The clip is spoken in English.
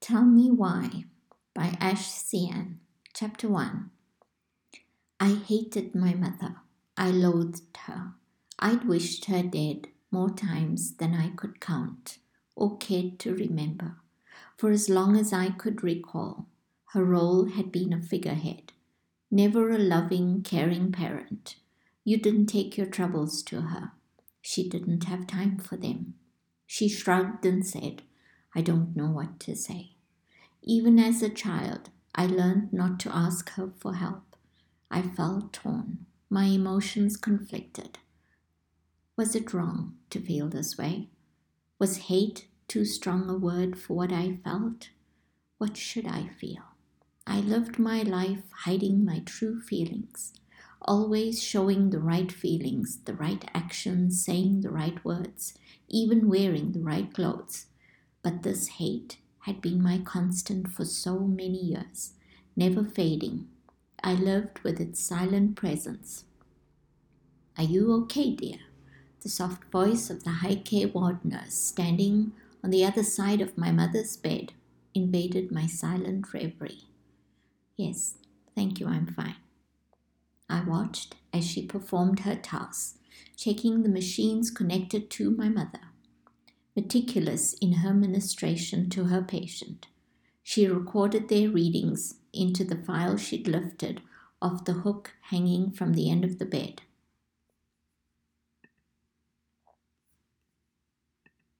Tell Me Why by Ash Sian. Chapter 1. I hated my mother. I loathed her. I'd wished her dead more times than I could count or cared to remember. For as long as I could recall, her role had been a figurehead, never a loving, caring parent. You didn't take your troubles to her. She didn't have time for them. She shrugged and said, I don't know what to say. Even as a child, I learned not to ask her for help. I felt torn, my emotions conflicted. Was it wrong to feel this way? Was hate too strong a word for what I felt? What should I feel? I lived my life hiding my true feelings, always showing the right feelings, the right actions, saying the right words, even wearing the right clothes. But this hate had been my constant for so many years, never fading. I lived with its silent presence. Are you okay, dear? The soft voice of the high care ward nurse standing on the other side of my mother's bed invaded my silent reverie. Yes, thank you, I'm fine. I watched as she performed her tasks, checking the machines connected to my mother. Meticulous in her ministration to her patient, she recorded their readings into the file she'd lifted off the hook hanging from the end of the bed.